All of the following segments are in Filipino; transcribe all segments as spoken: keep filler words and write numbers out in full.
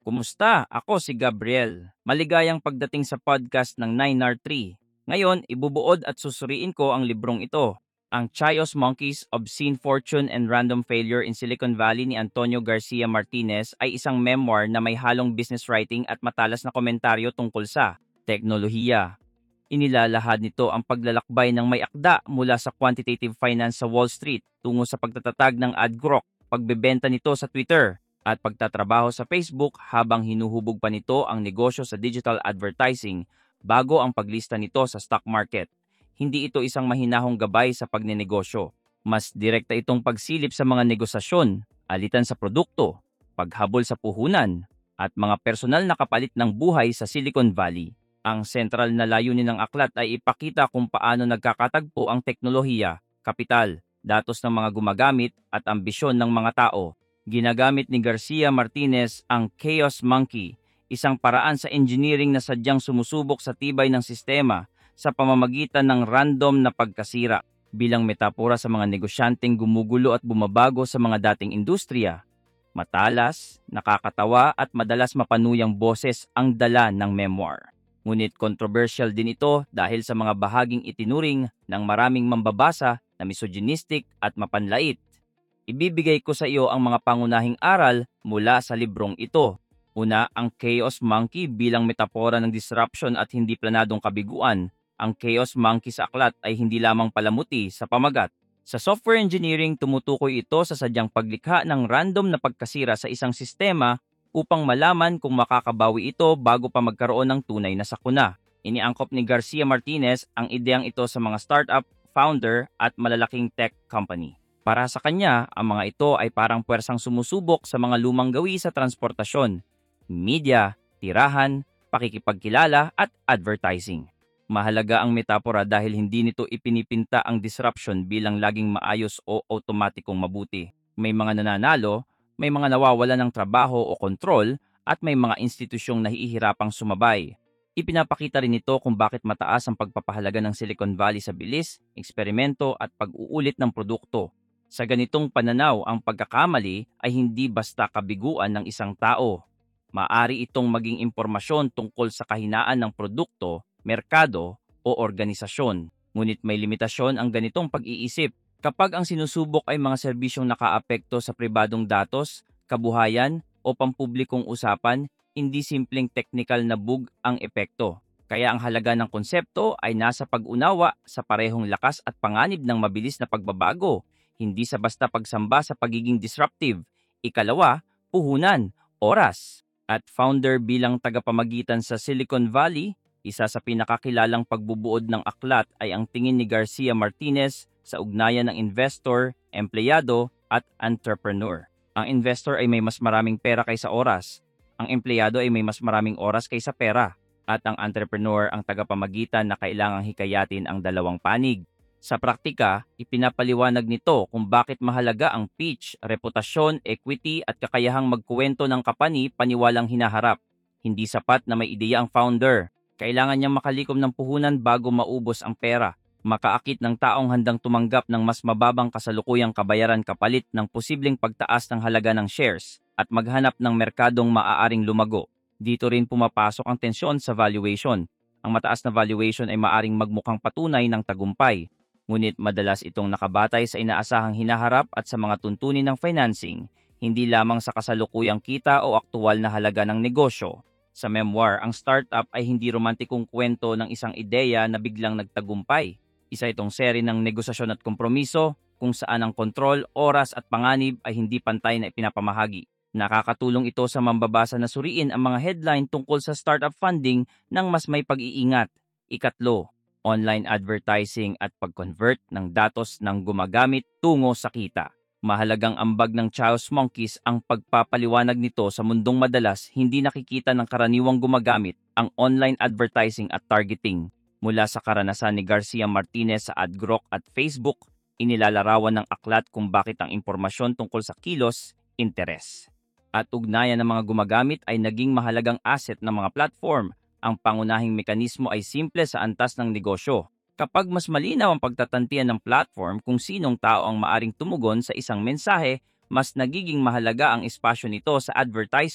Kumusta? Ako si Gabriel. Maligayang pagdating sa podcast ng nine R three. Ngayon, ibubuod at susuriin ko ang librong ito. Ang Chios Monkeys, Obscene Fortune and Random Failure in Silicon Valley ni Antonio Garcia Martinez ay isang memoir na may halong business writing at matalas na komentaryo tungkol sa teknolohiya. Inilalahad nito ang paglalakbay ng may akda mula sa quantitative finance sa Wall Street tungo sa pagtatatag ng AdGrok, pagbebenta nito sa Twitter, at pagtatrabaho sa Facebook habang hinuhubog pa nito ang negosyo sa digital advertising bago ang paglista nito sa stock market. Hindi ito isang mahinahong gabay sa pagnenegosyo. Mas direkta itong pagsilip sa mga negosasyon, alitan sa produkto, paghabol sa puhunan, at mga personal na kapalit ng buhay sa Silicon Valley. Ang sentral na layunin ng aklat ay ipakita kung paano nagkakatagpo ang teknolohiya, kapital, datos ng mga gumagamit at ambisyon ng mga tao. Ginagamit ni Garcia Martinez ang Chaos Monkey, isang paraan sa engineering na sadyang sumusubok sa tibay ng sistema sa pamamagitan ng random na pagkasira bilang metapora sa mga negosyanteng gumugulo at bumabago sa mga dating industriya. Matalas, nakakatawa at madalas mapanuyang boses ang dala ng memoir. Ngunit controversial din ito dahil sa mga bahaging itinuring ng maraming mambabasa na misogynistic at mapanlait. Ibibigay ko sa iyo ang mga pangunahing aral mula sa librong ito. Una, ang Chaos Monkey bilang metapora ng disruption at hindi planadong kabiguan. Ang Chaos Monkey sa aklat ay hindi lamang palamuti sa pamagat. Sa software engineering, tumutukoy ito sa sadyang paglikha ng random na pagkasira sa isang sistema upang malaman kung makakabawi ito bago pa magkaroon ng tunay na sakuna. Iniangkop ni Garcia Martinez ang ideyang ito sa mga startup, founder at malalaking tech company. Para sa kanya, ang mga ito ay parang puwersang sumusubok sa mga lumang gawi sa transportasyon, media, tirahan, pakikipagkilala at advertising. Mahalaga ang metapora dahil hindi nito ipinipinta ang disruption bilang laging maayos o automatikong mabuti. May mga nananalo, may mga nawawala ng trabaho o kontrol, at may mga institusyong nahihirapang sumabay. Ipinapakita rin ito kung bakit mataas ang pagpapahalaga ng Silicon Valley sa bilis, eksperimento at pag-uulit ng produkto. Sa ganitong pananaw, ang pagkakamali ay hindi basta kabiguan ng isang tao. Maari itong maging impormasyon tungkol sa kahinaan ng produkto, merkado o organisasyon. Ngunit may limitasyon ang ganitong pag-iisip. Kapag ang sinusubok ay mga serbisyong nakaapekto sa pribadong datos, kabuhayan o pampublikong usapan, hindi simpleng technical na bug ang epekto. Kaya ang halaga ng konsepto ay nasa pag-unawa sa parehong lakas at panganib ng mabilis na pagbabago, hindi sa basta pagsamba sa pagiging disruptive. Ikalawa, puhunan, oras. At founder bilang tagapamagitan sa Silicon Valley, isa sa pinakakilalang pagbubuod ng aklat ay ang tingin ni Garcia Martinez sa ugnayan ng investor, empleyado at entrepreneur. Ang investor ay may mas maraming pera kaysa oras. Ang empleyado ay may mas maraming oras kaysa pera. At ang entrepreneur ang tagapamagitan na kailangang hikayatin ang dalawang panig. Sa praktika, ipinapaliwanag nito kung bakit mahalaga ang pitch, reputasyon, equity at kakayahang magkuwento ng kapani paniwalang hinaharap. Hindi sapat na may ideya ang founder. Kailangan niyang makalikom ng puhunan bago maubos ang pera. Makaakit ng taong handang tumanggap ng mas mababang kasalukuyang kabayaran kapalit ng posibleng pagtaas ng halaga ng shares at maghanap ng merkadong maaaring lumago. Dito rin pumapasok ang tensyon sa valuation. Ang mataas na valuation ay maaaring magmukhang patunay ng tagumpay, ngunit madalas itong nakabatay sa inaasahang hinaharap at sa mga tuntunin ng financing, hindi lamang sa kasalukuyang kita o aktual na halaga ng negosyo. Sa memoir, ang startup ay hindi romantikong kwento ng isang ideya na biglang nagtagumpay. Isa itong seri ng negosasyon at kompromiso kung saan ang kontrol, oras at panganib ay hindi pantay na ipinapamahagi. Nakakatulong ito sa mambabasa na suriin ang mga headline tungkol sa startup funding ng mas may pag-iingat. Ikatlo, online advertising at pag-convert ng datos ng gumagamit tungo sa kita. Mahalagang ambag ng Chaos Monkeys ang pagpapaliwanag nito sa mundong madalas hindi nakikita ng karaniwang gumagamit ang online advertising at targeting. Mula sa karanasan ni Garcia Martinez sa AdGrok at Facebook, inilalarawan ng aklat kung bakit ang impormasyon tungkol sa kilos, interes, at ugnayan ng mga gumagamit ay naging mahalagang asset ng mga platform. Ang pangunahing mekanismo ay simple sa antas ng negosyo. Kapag mas malinaw ang pagtatantian ng platform kung sinong tao ang maaring tumugon sa isang mensahe, mas nagiging mahalaga ang espasyo nito sa advertiser.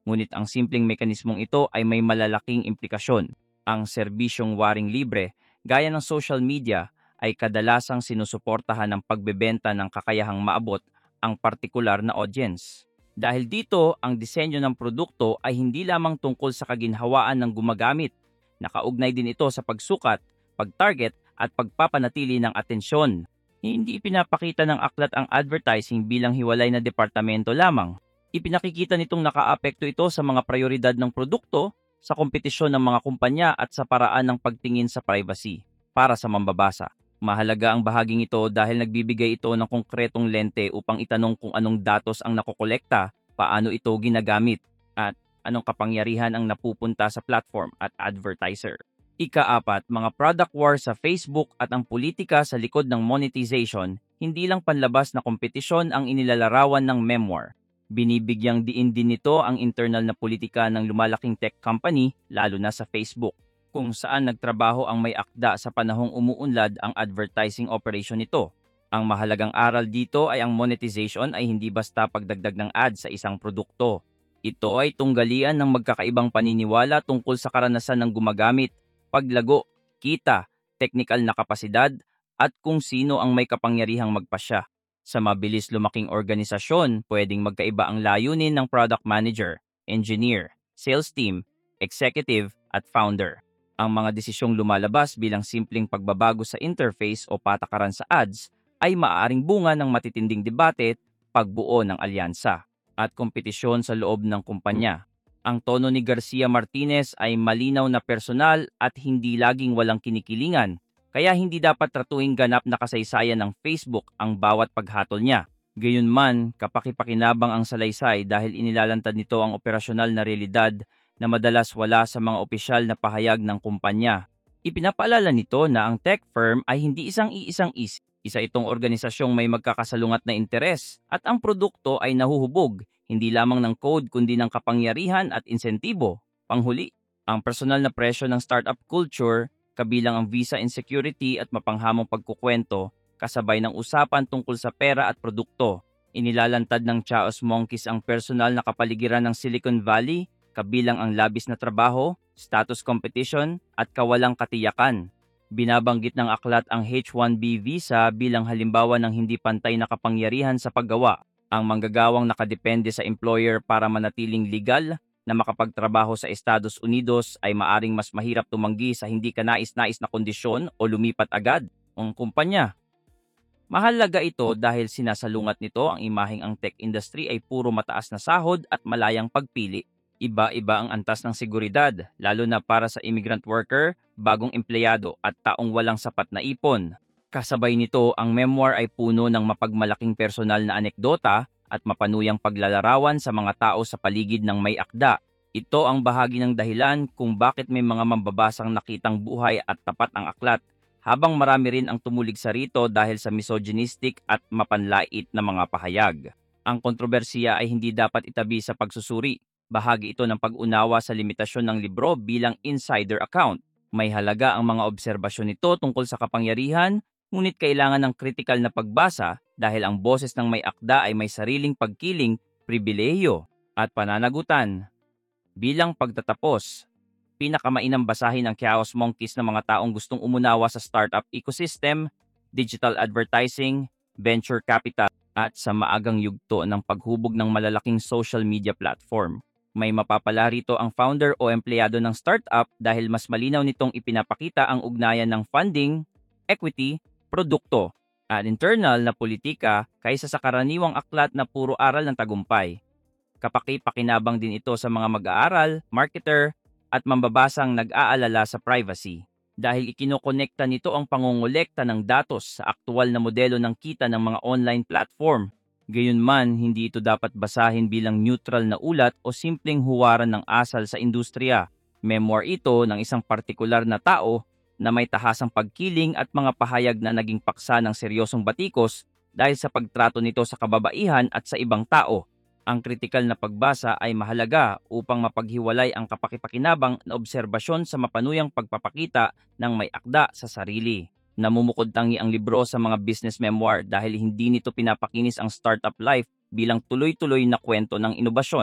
Ngunit ang simpleng mekanismong ito ay may malalaking implikasyon. Ang serbisyong waring libre, gaya ng social media, ay kadalasang sinusuportahan ng pagbebenta ng kakayahang maabot ang partikular na audience. Dahil dito, ang disenyo ng produkto ay hindi lamang tungkol sa kaginhawaan ng gumagamit. Nakaugnay din ito sa pagsukat, pagtarget at pagpapanatili ng atensyon. Hindi ipinapakita ng aklat ang advertising bilang hiwalay na departamento lamang. Ipinakikita nitong nakaapekto ito sa mga prioridad ng produkto, sa kompetisyon ng mga kumpanya at sa paraan ng pagtingin sa privacy para sa mambabasa. Mahalaga ang bahaging ito dahil nagbibigay ito ng konkretong lente upang itanong kung anong datos ang nakokolekta, paano ito ginagamit, at anong kapangyarihan ang napupunta sa platform at advertiser. Ikaapat, mga product war sa Facebook at ang politika sa likod ng monetization, hindi lang panlabas na kompetisyon ang inilalarawan ng memoir. Binibigyang diin din nito ang internal na politika ng lumalaking tech company, lalo na sa Facebook, kung saan nagtrabaho ang may akda sa panahong umuunlad ang advertising operation nito. Ang mahalagang aral dito ay ang monetization ay hindi basta pagdagdag ng ads sa isang produkto. Ito ay tunggalian ng magkakaibang paniniwala tungkol sa karanasan ng gumagamit, paglago, kita, teknikal na kapasidad, at kung sino ang may kapangyarihang magpasya. Sa mabilis lumaking organisasyon, pwedeng magkaiba ang layunin ng product manager, engineer, sales team, executive, at founder. Ang mga desisyong lumalabas bilang simpleng pagbabago sa interface o patakaran sa ads ay maaaring bunga ng matitinding debate, pagbuo ng alyansa, at kompetisyon sa loob ng kumpanya. Ang tono ni Garcia Martinez ay malinaw na personal at hindi laging walang kinikilingan, kaya hindi dapat tratuing ganap na kasaysayan ng Facebook ang bawat paghatol niya. Gayunman, kapakipakinabang ang salaysay dahil inilalantad nito ang operasyonal na realidad na madalas wala sa mga opisyal na pahayag ng kumpanya. Ipinapaalala nito na ang tech firm ay hindi isang iisang isip. Isa itong organisasyong may magkakasalungat na interes at ang produkto ay nahuhubog hindi lamang ng code kundi ng kapangyarihan at insentibo. Panghuli, ang personal na presyo ng startup culture, kabilang ang visa insecurity at mapanghamong pagkukwento, kasabay ng usapan tungkol sa pera at produkto. Inilalantad ng Chaos Monkeys ang personal na kapaligiran ng Silicon Valley, kabilang ang labis na trabaho, status competition, at kawalang katiyakan. Binabanggit ng aklat ang H one B visa bilang halimbawa ng hindi pantay na kapangyarihan sa paggawa. Ang manggagawang nakadepende sa employer para manatiling legal na makapagtrabaho sa Estados Unidos ay maaring mas mahirap tumanggi sa hindi kanais-nais na kondisyon o lumipat agad ang kumpanya. Mahalaga ito dahil sinasalungat nito ang imaheng ang tech industry ay puro mataas na sahod at malayang pagpili. Iba-iba ang antas ng seguridad, lalo na para sa immigrant worker, bagong empleyado at taong walang sapat na ipon. Kasabay nito, ang memoir ay puno ng mapagmalaking personal na anekdota at mapanuyang paglalarawan sa mga tao sa paligid ng may akda. Ito ang bahagi ng dahilan kung bakit may mga mambabasang nakitang buhay at tapat ang aklat, habang marami rin ang tumulig sa rito dahil sa misogynistic at mapanlait na mga pahayag. Ang kontrobersiya ay hindi dapat itabi sa pagsusuri. Bahagi ito ng pag-unawa sa limitasyon ng libro bilang insider account. May halaga ang mga obserbasyon nito tungkol sa kapangyarihan, ngunit kailangan ng kritikal na pagbasa dahil ang boses ng may akda ay may sariling pagkiling, pribilehiyo, at pananagutan. Bilang pagtatapos, pinakamainam basahin ang Chaos Monkeys ng mga taong gustong umunawa sa startup ecosystem, digital advertising, venture capital, at sa maagang yugto ng paghubog ng malalaking social media platform. May mapapala rito ang founder o empleyado ng startup dahil mas malinaw nitong ipinapakita ang ugnayan ng funding, equity, produkto, at internal na politika kaysa sa karaniwang aklat na puro aral ng tagumpay. Kapaki-pakinabang din ito sa mga mag-aaral, marketer, at mambabasang nag-aalala sa privacy dahil ikinokonekta nito ang pangongolekta ng datos sa aktual na modelo ng kita ng mga online platform. Gayunman, hindi ito dapat basahin bilang neutral na ulat o simpleng huwaran ng asal sa industriya. Memoir ito ng isang partikular na tao na may tahasang pagkiling at mga pahayag na naging paksa ng seryosong batikos dahil sa pagtrato nito sa kababaihan at sa ibang tao. Ang kritikal na pagbasa ay mahalaga upang mapaghiwalay ang kapakipakinabang na obserbasyon sa mapanuyang pagpapakita ng may akda sa sarili. Namumukod tangi ang libro sa mga business memoir dahil hindi nito pinapakinis ang startup life bilang tuloy-tuloy na kwento ng inobasyon.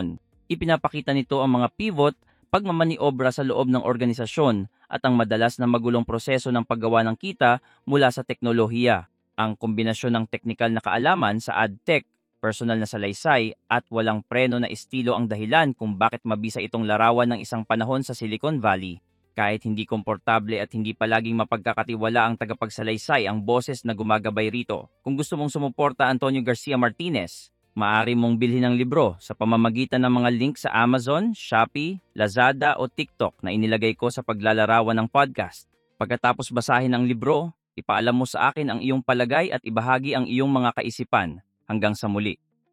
Ipinapakita nito ang mga pivot, pagmamaniobra sa loob ng organisasyon at ang madalas na magulong proseso ng paggawa ng kita mula sa teknolohiya. Ang kombinasyon ng teknikal na kaalaman sa AdTech, personal na salaysay at walang preno na estilo ang dahilan kung bakit mabisa itong larawan ng isang panahon sa Silicon Valley. Kahit hindi komportable at hindi palaging mapagkakatiwala ang tagapagsalaysay ang boses na gumagabay rito. Kung gusto mong sumuporta Antonio Garcia Martinez, maaari mong bilhin ang libro sa pamamagitan ng mga link sa Amazon, Shopee, Lazada o TikTok na inilagay ko sa paglalarawan ng podcast. Pagkatapos basahin ang libro, ipaalam mo sa akin ang iyong palagay at ibahagi ang iyong mga kaisipan. Hanggang sa muli.